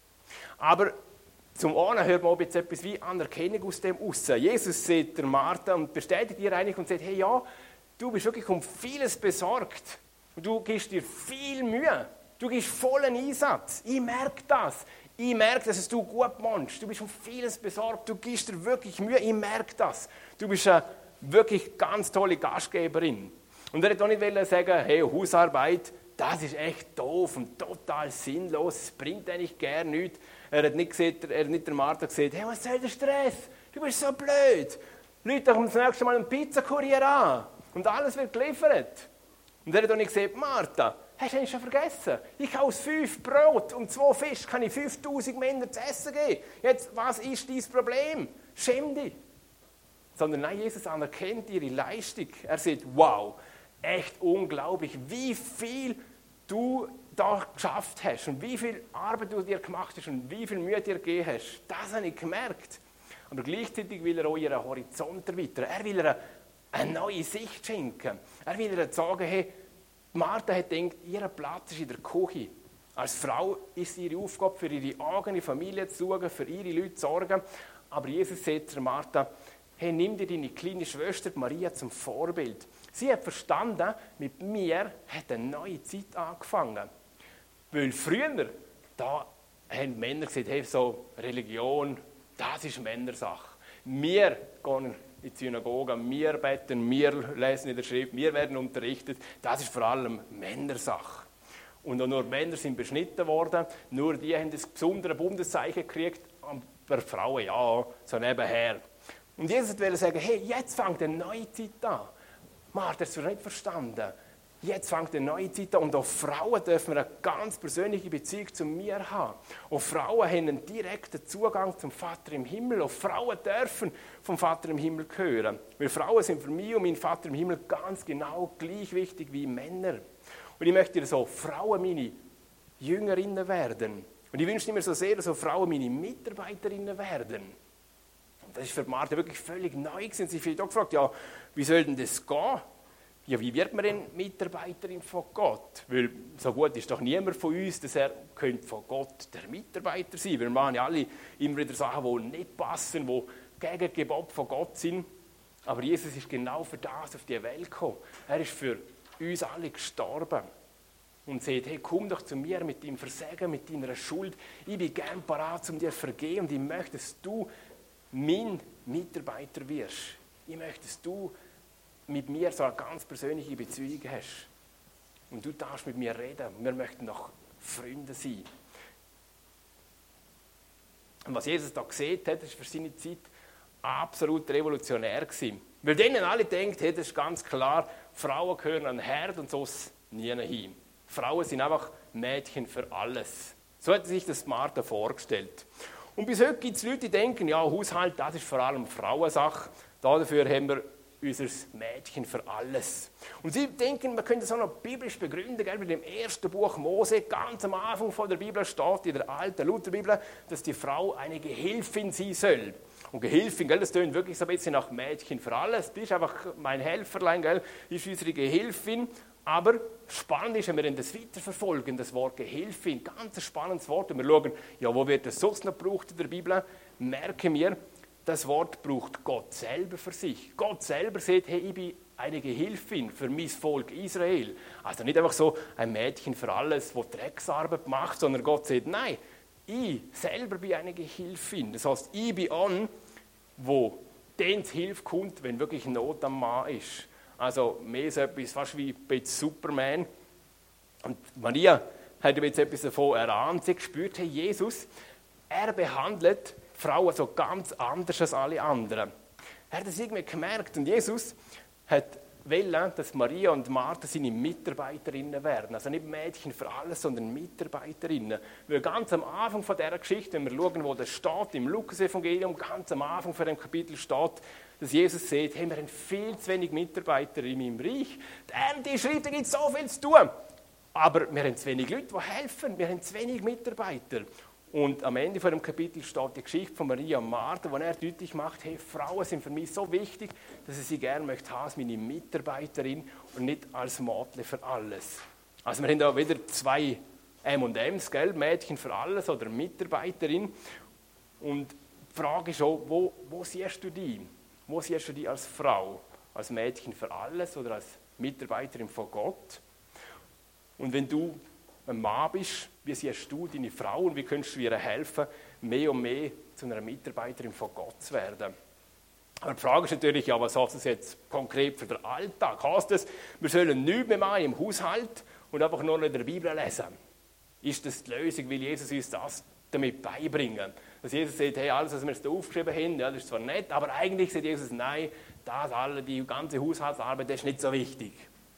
Aber zum einen hört man jetzt etwas wie Anerkennung aus dem raus. Jesus sieht der Martha und bestätigt ihr eigentlich und sagt, hey ja, du bist wirklich um vieles besorgt. Und du gibst dir viel Mühe. Du gibst vollen Einsatz. Ich merke das. Ich merke, dass es du gut machst. Du bist um vieles besorgt. Du gibst dir wirklich Mühe. Ich merke das. Du bist eine wirklich ganz tolle Gastgeberin. Und er hat auch nicht sagen, hey, Hausarbeit, das ist echt doof und total sinnlos. Es bringt eigentlich gar nichts. Er hat nicht, gesagt, er hat nicht der Martha gesagt, hey, was soll der Stress? Du bist so blöd. Leute, doch das nächste Mal einen Pizzakurier an. Und alles wird geliefert. Und er hat auch nicht gesagt, Martha, hast du eigentlich schon vergessen? Ich aus fünf Brot und zwei Fisch kann ich fünftausend Männern zu essen geben. Jetzt, was ist dein Problem? Schäm dich. Sondern nein, Jesus anerkennt ihre Leistung. Er sagt, wow, echt unglaublich, wie viel du da geschafft hast und wie viel Arbeit du dir gemacht hast und wie viel Mühe dir gegeben hast. Das habe ich gemerkt. Aber gleichzeitig will er auch ihren Horizont erweitern. Er will ihr eine neue Sicht schenken. Er will ihr sagen, hey, Martha hat gedacht, ihr Platz ist in der Küche. Als Frau ist es ihre Aufgabe, für ihre eigene Familie zu sorgen, für ihre Leute zu sorgen. Aber Jesus sagt zu Martha, hey, nimm dir deine kleine Schwester Maria zum Vorbild. Sie hat verstanden, mit mir hat eine neue Zeit angefangen. Weil früher, da haben Männer gesagt, hey, so Religion, das ist Männersache. Wir gehen in die Synagoge, wir beten, wir lesen in der Schrift, wir werden unterrichtet. Das ist vor allem Männersache. Und auch nur Männer sind beschnitten worden, nur die haben das besondere Bundeszeichen gekriegt, aber Frauen ja, so nebenher. Und Jesus wollte sagen, hey, jetzt fängt eine neue Zeit an. Martha, das hast du nicht verstanden. Jetzt fängt eine neue Zeit an und auch Frauen dürfen eine ganz persönliche Beziehung zu mir haben. Auch Frauen haben einen direkten Zugang zum Vater im Himmel. Auch Frauen dürfen vom Vater im Himmel hören. Weil Frauen sind für mich und meinen Vater im Himmel ganz genau gleich wichtig wie Männer. Und ich möchte dir so Frauen meine Jüngerinnen werden. Und ich wünsche mir so sehr, dass so Frauen meine Mitarbeiterinnen werden. Das ist für Martha wirklich völlig neu gewesen. Sie hat auch gefragt, ja, wie soll denn das gehen? Ja, wie wird man denn Mitarbeiterin von Gott? Weil so gut ist doch niemand von uns, dass er könnte von Gott der Mitarbeiter sein. Wir machen ja alle immer wieder Sachen, die nicht passen, die gegen Gebot von Gott sind. Aber Jesus ist genau für das auf die Welt gekommen. Er ist für uns alle gestorben. Und sagt, hey, komm doch zu mir mit deinem Versagen, mit deiner Schuld. Ich bin gern parat, um dir zu vergeben. Und ich möchte, dass du mein Mitarbeiter wirst. Ich möchte, dass du mit mir so eine ganz persönliche Beziehung hast. Und du darfst mit mir reden. Wir möchten doch Freunde sein. Und was Jesus da gesehen hat, das war für seine Zeit absolut revolutionär gewesen. Weil denen alle denken, hey, das ist ganz klar, Frauen gehören an den Herd und so nie hin. Frauen sind einfach Mädchen für alles. So hat sich das Martha vorgestellt. Und bis heute gibt es Leute, die denken, ja, Haushalt, das ist vor allem Frauensache. Dafür haben wir unser Mädchen für alles. Und sie denken, man könnte das auch noch biblisch begründen, gell? Weil im ersten Buch Mose, ganz am Anfang von der Bibel steht, in der alten Lutherbibel, dass die Frau eine Gehilfin sein soll. Und Gehilfin, gell, das tönt wirklich so ein bisschen nach Mädchen für alles. Du bist einfach mein Helferlein, gell, ist unsere Gehilfin. Aber spannend ist, wenn wir das weiterverfolgen, das Wort Gehilfin, ganz ein spannendes Wort. Und wir schauen, ja, wo wird das sonst noch gebraucht in der Bibel, merken wir, das Wort braucht Gott selber für sich. Gott selber sagt, hey, ich bin eine Gehilfin für mein Volk Israel. Also nicht einfach so ein Mädchen für alles, das Drecksarbeit macht, sondern Gott sagt, nein, ich selber bin eine Gehilfin. Das heißt, ich bin an, wo denen Hilfe kommt, wenn wirklich Not am Mann ist. Also mehr so etwas fast wie bei Superman. Und Maria hat jetzt etwas davon erahnt. Sie gespürt, hey, Jesus, er behandelt Frauen so ganz anders als alle anderen. Er hat das irgendwie gemerkt. Und Jesus hat wollte, dass Maria und Martha seine Mitarbeiterinnen werden. Also nicht Mädchen für alles, sondern Mitarbeiterinnen. Weil ganz am Anfang von dieser Geschichte, wenn wir schauen, wo das steht, im Lukas-Evangelium, ganz am Anfang von dem Kapitel steht, dass Jesus sagt, hey, wir haben viel zu wenig Mitarbeiter in meinem Reich. Die Ernte ist reif, da gibt es so viel zu tun. Aber wir haben zu wenig Leute, die helfen. Wir haben zu wenig Mitarbeiter. Und am Ende von dem Kapitel steht die Geschichte von Maria und Martha, wo er deutlich macht, hey, Frauen sind für mich so wichtig, dass ich sie gerne möchte haben als meine Mitarbeiterin und nicht als Mädchen für alles. Also wir haben da wieder zwei M und M's, gell? Mädchen für alles oder Mitarbeiterin. Und die Frage ist auch, wo, wo siehst du die? Wo siehst du die als Frau? Als Mädchen für alles oder als Mitarbeiterin von Gott? Und wenn du ein Mann bist, wie siehst du deine Frau und wie könntest du ihr helfen, mehr und mehr zu einer Mitarbeiterin von Gott zu werden? Aber die Frage ist natürlich, ja, was heißt das jetzt konkret für den Alltag? Heißt das, wir sollen nichts mehr machen im Haushalt und einfach nur noch in der Bibel lesen? Ist das die Lösung, will Jesus uns das damit beibringen? Dass Jesus sagt, hey, alles, was wir jetzt aufgeschrieben haben, ja, das ist zwar nett, aber eigentlich sagt Jesus, nein, das alle, die ganze Haushaltsarbeit, das ist nicht so wichtig.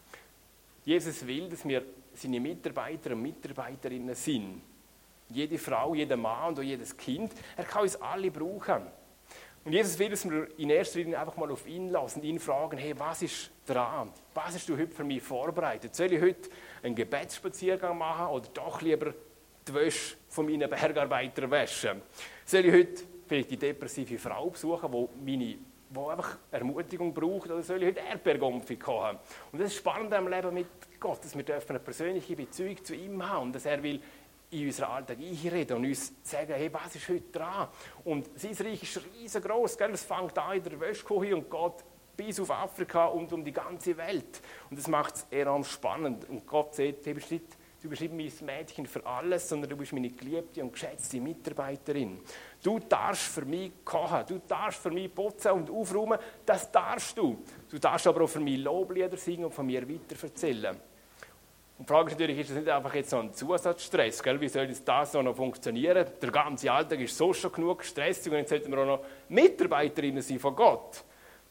Jesus will, dass wir seine Mitarbeiter und Mitarbeiterinnen sind. Jede Frau, jeder Mann und auch jedes Kind. Er kann uns alle brauchen. Und Jesus will, dass wir in erster Linie einfach mal auf ihn lassen und ihn fragen, hey, was ist dran? Was hast du heute für mich vorbereitet? Soll ich heute einen Gebetsspaziergang machen oder doch lieber die Wäsche von meinen Bergarbeitern waschen? Soll ich heute vielleicht die depressive Frau besuchen, die meine die einfach Ermutigung braucht, oder soll ich heute Erdbeergumpfi kochen? Und das ist spannend am Leben mit Gott, dass wir eine persönliche Beziehung zu ihm haben und dass er will in unseren Alltag einreden und uns sagen, hey, was ist heute dran? Und sein Reich ist riesengroß, gell? Es fängt an in der Wäschküche und geht bis auf Afrika und um die ganze Welt. Und das macht es enorm spannend. Und Gott sagt, hey, bist nicht, du bist nicht mein Mädchen für alles, sondern du bist meine geliebte und geschätzte Mitarbeiterin. Du darfst für mich kochen, du darfst für mich putzen und aufräumen, das darfst du. Du darfst aber auch für mich Loblieder singen und von mir weiterverzählen. Und die Frage ist natürlich, ist das nicht einfach jetzt so ein Zusatzstress? Gell? Wie soll das so noch funktionieren? Der ganze Alltag ist so schon genug stressig und jetzt sollten wir auch noch Mitarbeiterinnen sein von Gott.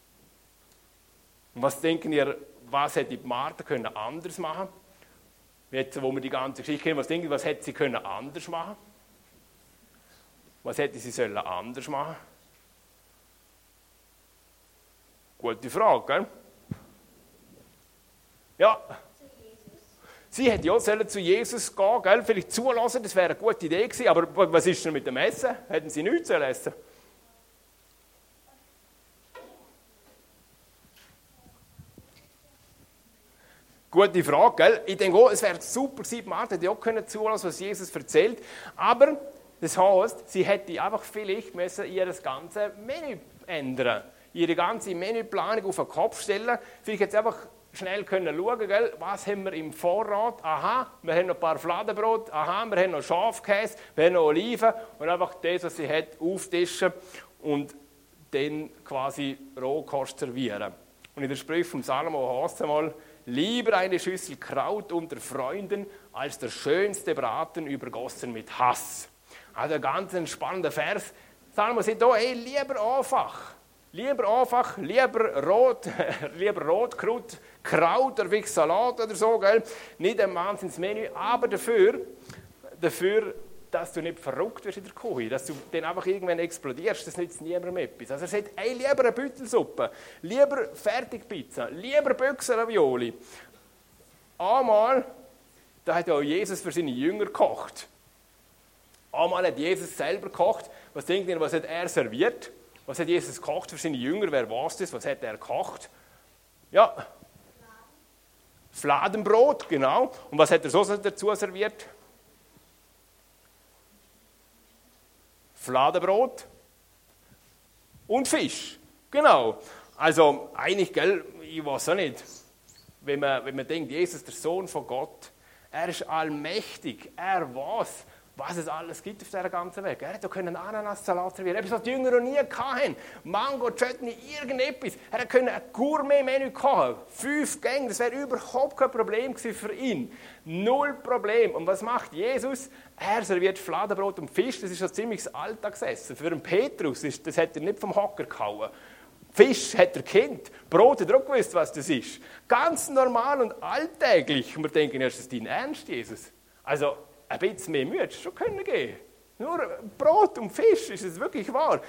Und was denken ihr, was hätte die Martha können anders machen? Jetzt, wo wir die ganze Geschichte kennen, was denken ihr, was hätte sie können anders machen? Was hätte sie sollen anders machen? Gute Frage, gell? Ja. Sie hätte ja sollen zu Jesus gehen, gell? Vielleicht zulassen, das wäre eine gute Idee gewesen. Aber was ist denn mit dem Essen? Hätten sie nichts sollen essen? Gute Frage, gell? Ich denke auch, es wäre super gewesen, Martha hätte auch können zulassen, was Jesus erzählt. Aber das heisst, sie hätte einfach vielleicht müssen ihr ganzes Menü ändern, ihre ganze Menüplanung auf den Kopf stellen. Vielleicht jetzt einfach schnell können schauen, gell, was haben wir im Vorrat. Aha, wir haben noch ein paar Fladenbrot. Aha, wir haben noch Schafkäse, wir haben noch Oliven. Und einfach das, was sie hat, auftischen und dann quasi Rohkost servieren. Und in der Sprüche von Salomo heißt es einmal, lieber eine Schüssel Kraut unter Freunden, als der schönste Braten übergossen mit Hass. Also ein ganz spannender Vers. Salomo sagt hier, hey, lieber einfach. Lieber einfach, lieber Rot, lieber Rotkraut, Kraut oder wie Salat oder so, gell? Nicht ein Wahnsinnsmenü, aber dafür, dafür, dass du nicht verrückt wirst in der Küche, dass du dann einfach irgendwann explodierst, das nützt niemandem etwas. Also er sagt, hey, lieber eine Büttelsuppe, lieber Fertigpizza, lieber Büchsenravioli. Einmal, da hat ja Jesus für seine Jünger gekocht. Einmal hat Jesus selber gekocht. Was denkt ihr, was hat er serviert? Was hat Jesus gekocht für seine Jünger? Wer weiß das? Was hat er gekocht? Ja. Fladenbrot, genau. Und was hat er so dazu serviert? Fladenbrot und Fisch. Genau. Also eigentlich, gell, ich weiß auch nicht, wenn man, wenn man denkt, Jesus, der Sohn von Gott, er ist allmächtig, er weiß, was es alles gibt auf dieser ganzen Welt. Er hätte einen Ananassalat servieren, etwas, was die Jünger noch nie hatten. Mango, Chutney, irgendetwas. Er hätte ein Gourmet-Menü kochen. Fünf Gänge, das wäre überhaupt kein Problem gewesen für ihn. Null Problem. Und was macht Jesus? Er serviert Fladenbrot und Fisch. Das ist ein ziemliches Alltagsessen. Für einen Petrus, ist, das hätte er nicht vom Hocker gehauen. Fisch hat er kennt, Brot hat er auch gewusst, was das ist. Ganz normal und alltäglich. Und wir denken, ist das dein Ernst, Jesus? Also ein bisschen mehr Mühe hätte es schon können geben. Nur Brot und Fisch, ist es wirklich wahr?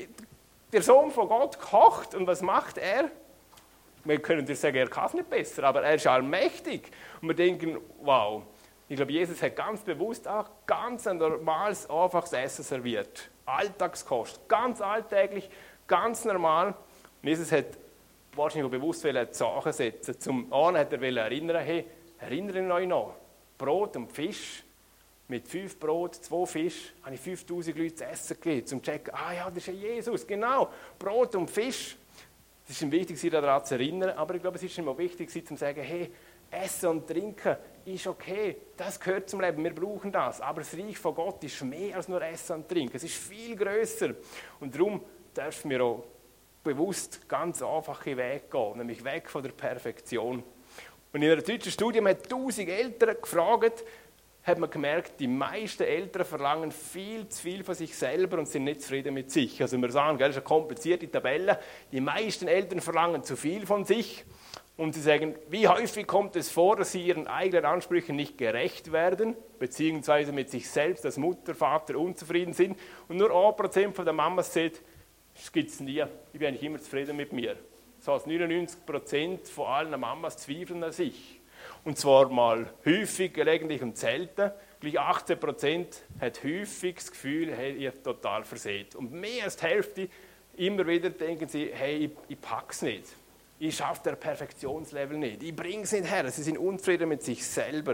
Der Sohn von Gott kocht und was macht er? Wir können dir sagen, er kann es nicht besser, aber er ist allmächtig. Und wir denken, wow, ich glaube, Jesus hat ganz bewusst auch ganz ein normales, einfaches Essen serviert. Alltagskost, ganz alltäglich, ganz normal. Und Jesus hat wahrscheinlich auch bewusst Sachen setzen. Zum einen hat er erinnern, hey, erinnert euch noch, Brot und Fisch. Mit fünf Brot, zwei Fisch, habe ich fünftausend Leute zu essen gegeben, um zu checken, ah ja, das ist ja Jesus, genau, Brot und Fisch. Es ist ihm wichtig, sich daran zu erinnern, aber ich glaube, es ist ihm auch wichtig, sich zu sagen, hey, Essen und Trinken ist okay, das gehört zum Leben, wir brauchen das, aber das Reich von Gott ist mehr als nur Essen und Trinken, es ist viel grösser und darum dürfen wir auch bewusst ganz einfache Wege gehen, nämlich weg von der Perfektion. Und in einer deutschen Studie haben tausend Eltern gefragt, hat man gemerkt, die meisten Eltern verlangen viel zu viel von sich selber und sind nicht zufrieden mit sich. Also wir sagen, das ist eine komplizierte Tabelle, die meisten Eltern verlangen zu viel von sich und sie sagen, wie häufig kommt es vor, dass sie ihren eigenen Ansprüchen nicht gerecht werden, beziehungsweise mit sich selbst als Mutter, Vater unzufrieden sind und nur ein Prozent von der Mamas sagt, das gibt es nie, ich bin eigentlich immer zufrieden mit mir. Das heißt, neunundneunzig Prozent von allen Mamas zweifeln an sich. Und zwar mal häufig, gelegentlich und selten. Gleich achtzehn Prozent hat häufig das Gefühl, hey, ihr total verseht. Und mehr als die Hälfte immer wieder denken sie, hey, ich, ich pack's nicht. Ich schaffe das Perfektionslevel nicht. Ich bringe es nicht her. Sie sind unzufrieden mit sich selber.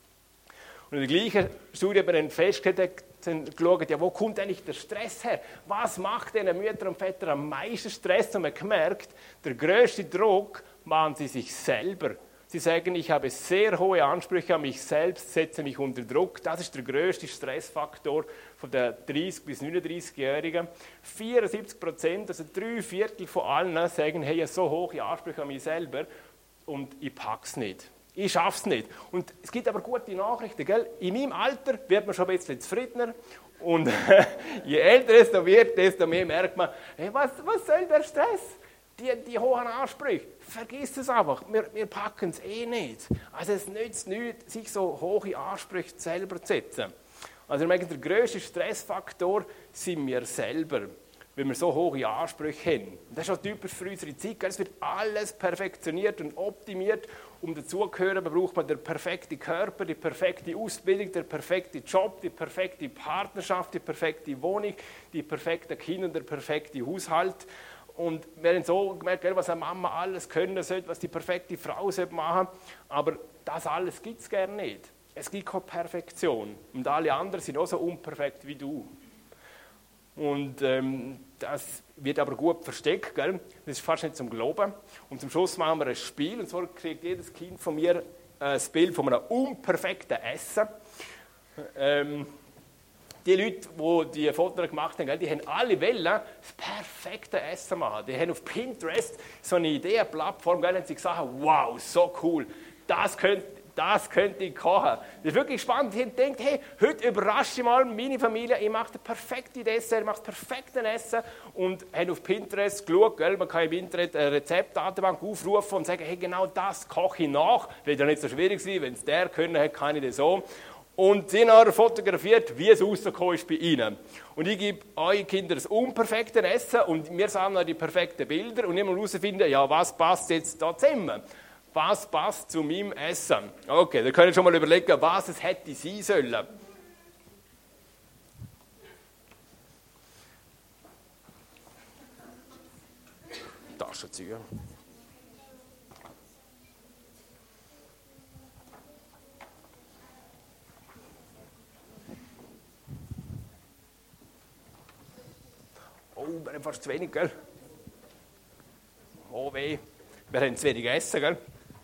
Und in der gleichen Studie haben wir dann festgestellt, geschaut, ja, wo kommt eigentlich der Stress her? Was macht den Mütter und Väter am meisten Stress? Und man gemerkt, der grösste Druck machen sie sich selber. Sie sagen, ich habe sehr hohe Ansprüche an mich selbst, setze mich unter Druck. Das ist der grösste Stressfaktor von den dreißig- bis neununddreißig-Jährigen. vierundsiebzig Prozent, also drei Viertel von allen, sagen, hey, ich habe so hohe Ansprüche an mich selber und ich packe es nicht. Ich schaffe es nicht. Und es gibt aber gute Nachrichten. Gell? In meinem Alter wird man schon ein bisschen zufriedener. Und je älter es da wird, desto mehr merkt man, hey, was, was soll der Stress? Die, die hohen Ansprüche, vergiss es einfach, wir, wir packen es eh nicht. Also es nützt nichts, sich so hohe Ansprüche selber zu setzen. Also der grösste Stressfaktor sind wir selber, wenn wir so hohe Ansprüche haben. Und das ist auch typisch für unsere Zeit, es wird alles perfektioniert und optimiert. Um dazugehören, braucht man den perfekten Körper, die perfekte Ausbildung, den perfekten Job, die perfekte Partnerschaft, die perfekte Wohnung, die perfekten Kinder, der perfekte Haushalt. Und wir haben so gemerkt, was eine Mama alles können sollte, was die perfekte Frau machen sollte. Aber das alles gibt es gerne nicht. Es gibt keine Perfektion. Und alle anderen sind auch so unperfekt wie du. Und ähm, das wird aber gut versteckt. Gell? Das ist fast nicht zum Glauben. Und zum Schluss machen wir ein Spiel. Und zwar kriegt jedes Kind von mir ein Bild von einem unperfekten Essen. Ähm, Die Leute, die die Fotos gemacht haben, die haben alle wollen das perfekte Essen machen. Die haben auf Pinterest so eine Ideenplattform, haben sie gesagt, wow, so cool, das könnte, das könnte ich kochen. Das ist wirklich spannend. Die haben gedacht, hey, heute überrasche ich mal meine Familie, ich mache das perfekte Dessert, ich mache das perfekte Essen und haben auf Pinterest geschaut, gell? Man kann im Internet eine Rezeptdatenbank aufrufen und sagen, hey, genau das koche ich nach. Wird ja nicht so schwierig sein, wenn es der können hat, kann ich das so. Und sie haben fotografiert, wie es rausgekommen ist bei ihnen. Und ich gebe euren Kindern das unperfekte Essen und wir sammeln die perfekten Bilder und ich muss herausfinden, ja, was passt jetzt da zusammen? Was passt zu meinem Essen? Okay, dann könnt ihr schon mal überlegen, was es hätte sein sollen. Taschenzüge. Oh, wir haben fast zu wenig, gell? Oh weh, wir haben zu wenig Essen, gell?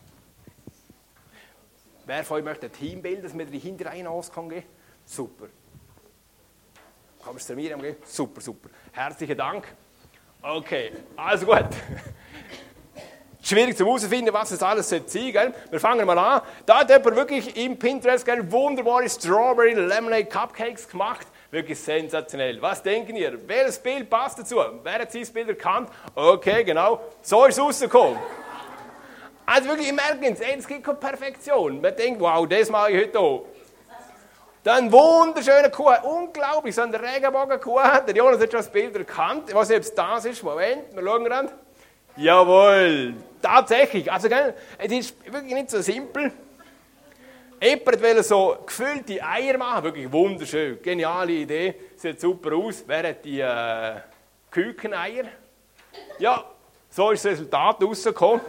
Wer von euch möchte ein Teambild, dass wir die hinter einen auskommen gehen? Super. Kannst du es mir geben? Super, super. Herzlichen Dank. Okay, also gut. Schwierig zu herausfinden, was es alles sein sollte, gell? Wir fangen mal an. Da hat jemand wirklich im Pinterest gell, wunderbare Strawberry Lemonade Cupcakes gemacht. Wirklich sensationell. Was denken ihr? Welches Bild passt dazu? Wer hat dieses Bild erkannt? Okay, genau. So ist es rausgekommen. Also wirklich, ihr merkt es, es gibt keine Perfektion. Man denkt, wow, das mache ich heute auch. Dann wunderschöne Kuh, unglaublich, so eine Regenbogenkuh. Der Jonas hat schon das Bild erkannt. Ich weiß nicht, ob es das ist. Moment, wir schauen gerade. Jawohl, tatsächlich. Also, gell, es ist wirklich nicht so simpel. Jemand wollte so gefüllte Eier machen, wirklich wunderschön, geniale Idee, sieht super aus. Wer hat die äh, Kükeneier? Ja, so ist das Resultat rausgekommen.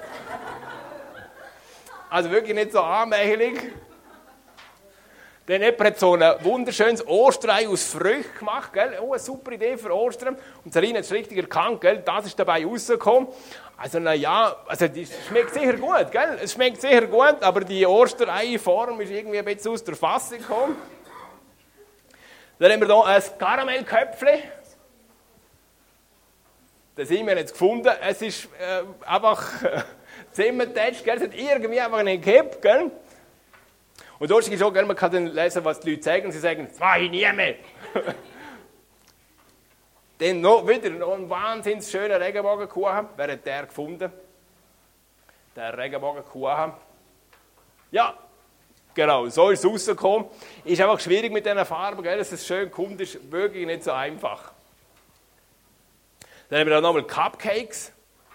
Also wirklich nicht so anmächtig. Dann jemand hat so ein wunderschönes Osterei aus Früchten gemacht, gell? Oh, eine super Idee für Ostern. Und Sarina hat es richtig erkannt, gell? Das ist dabei rausgekommen. Also naja, also es schmeckt sicher gut, gell? Es schmeckt sicher gut, aber die Osterei-Form ist irgendwie ein bisschen aus der Fassung gekommen. Dann haben wir hier ein Karamellköpfchen. Das haben wir jetzt gefunden. Es ist äh, einfach äh, zusammengetätscht, gell? Es hat irgendwie einfach nicht gehabt, gell? Und dort ist schon, gell, man kann dann lesen, was die Leute sagen, und sie sagen, das mache ich nie mehr. Dann noch wieder noch ein wahnsinnig schöner Regenbogenkuchen. Wer hat der gefunden? Der Regenbogenkuchen. Ja, genau, so ist es rausgekommen. Ist einfach schwierig mit diesen Farben, gell, dass es schön kommt, ist wirklich nicht so einfach. Dann haben wir dann nochmal Cupcakes.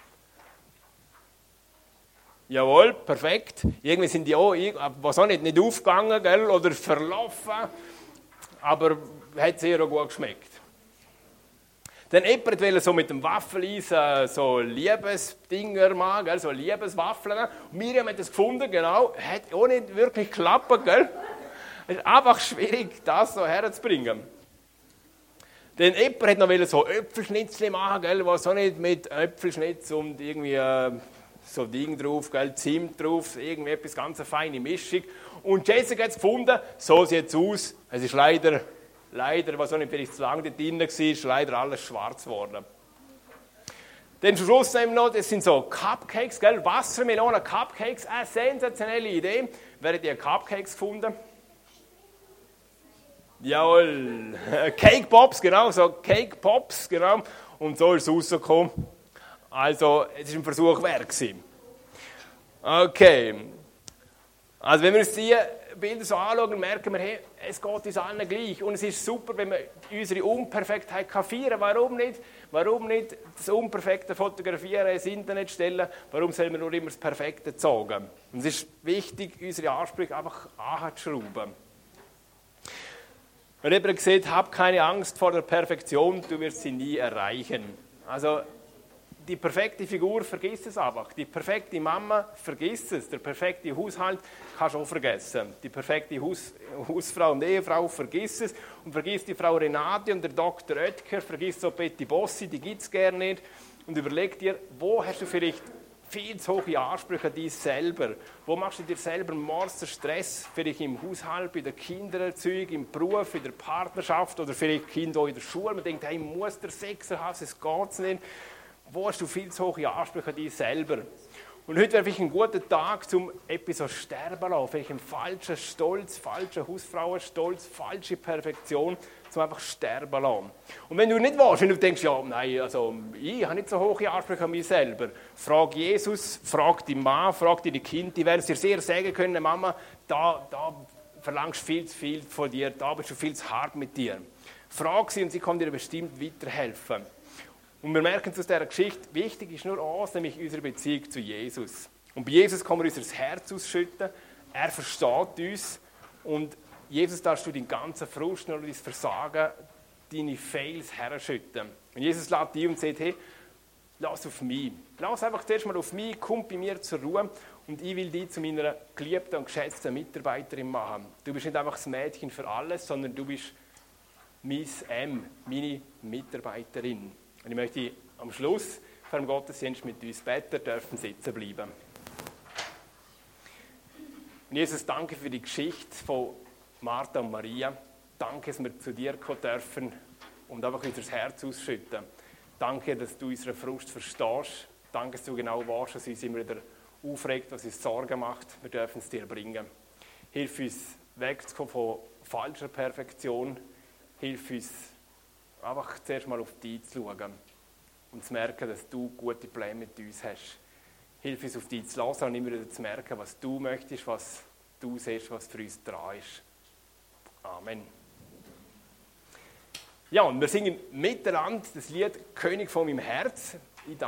Jawohl, perfekt. Irgendwie sind die auch, was auch nicht, nicht aufgegangen, gell, oder verlaufen, aber hat sehr gut geschmeckt. Dann jemand wollte so mit dem Waffeleis äh, so Liebesdinger machen, gell, so Liebeswaffeln. Und Miriam hat das gefunden, genau, hat auch nicht wirklich geklappt, gell. Es ist einfach schwierig, das so herzubringen. Dann jemand hat noch so Äpfelschnitzel machen, gell, was auch nicht mit Äpfelschnitz und irgendwie äh, so Ding drauf, gell, Zimt drauf, irgendwie etwas ganz eine feine Mischung. Und Jessica hat es gefunden, so sieht es aus. Es ist leider, leider, was auch nicht vielleicht zu lange dort drin war, ist leider alles schwarz geworden. Dann zum Schluss eben noch, das sind so Cupcakes, gell, Wassermelonen Cupcakes, eine sensationelle Idee. Wer hat die Cupcakes gefunden? Jawohl, Cake Pops, genau, so Cake Pops, genau. Und so ist es rausgekommen. Also, es war ein Versuch wert. Okay. Also, wenn wir uns diese Bilder so anschauen, merken wir, hey, es geht uns allen gleich. Und es ist super, wenn wir unsere Unperfektheit feiern. Warum nicht? Warum nicht das Unperfekte fotografieren, ins Internet stellen? Warum sollen wir nur immer das Perfekte zeigen? Und es ist wichtig, unsere Ansprüche einfach anzuschrauben. Wenn jemand sagt, hab keine Angst vor der Perfektion, du wirst sie nie erreichen. Also, die perfekte Figur, vergiss es einfach. Die perfekte Mama, vergiss es. Der perfekte Haushalt kannst du auch vergessen. Die perfekte Haus, Hausfrau und Ehefrau, vergiss es. Und vergiss die Frau Renate und der Doktor Oetker, vergiss so Betty Bossi, die gibt es gerne nicht. Und überleg dir, wo hast du vielleicht viel zu hohe Ansprüche an dich selber? Wo machst du dir selber morsten Stress? Vielleicht im Haushalt, bei der Kindererziehung, im Beruf, in der Partnerschaft oder vielleicht Kinder auch in der Schule. Man denkt, hey, muss der Sechser haben, es geht nicht. Wo hast du viel zu hohe Ansprüche an dich selber? Und heute wäre vielleicht ein guter Tag, um etwas so sterben zu lassen. Vielleicht ein falscher Stolz, falscher Hausfrauenstolz, falsche Perfektion, um einfach sterben zu lassen. Und wenn du nicht willst, wenn du denkst, ja, nein, also ich habe nicht so hohe Ansprüche an mich selber, frag Jesus, frag die Mann, frag deine Kinder, die werden dir sehr sagen können, Mama, da, da verlangst du viel zu viel von dir, da bist du viel zu hart mit dir. Frag sie und sie können dir bestimmt weiterhelfen. Und wir merken aus dieser Geschichte, wichtig ist nur eins, nämlich unsere Beziehung zu Jesus. Und bei Jesus kann man unser Herz ausschütten, er versteht uns und Jesus darfst du deinen ganzen Frust oder dein Versagen, deine Fails herschütten. Und Jesus lädt dich und sagt, hey, lass auf mich. Lass einfach zuerst mal auf mich, komm bei mir zur Ruhe und ich will dich zu meiner geliebten und geschätzten Mitarbeiterin machen. Du bist nicht einfach das Mädchen für alles, sondern du bist mein M, meine Mitarbeiterin. Und ich möchte am Schluss vor dem Gottesdienst mit uns beten, dürfen sitzen bleiben. Und Jesus, danke für die Geschichte von Martha und Maria. Danke, dass wir zu dir kommen dürfen und einfach unser Herz ausschütten. Danke, dass du unseren Frust verstehst. Danke, dass du genau weißt, was uns immer wieder aufregt, was uns Sorgen macht. Wir dürfen es dir bringen. Hilf uns, wegzukommen von falscher Perfektion. Hilf uns, einfach zuerst mal auf dich zu schauen und zu merken, dass du gute Pläne mit uns hast. Hilf uns, auf dich zu hören und immer wieder zu merken, was du möchtest, was du siehst, was für uns dran ist. Amen. Ja, und wir singen miteinander das Lied «König von meinem Herz».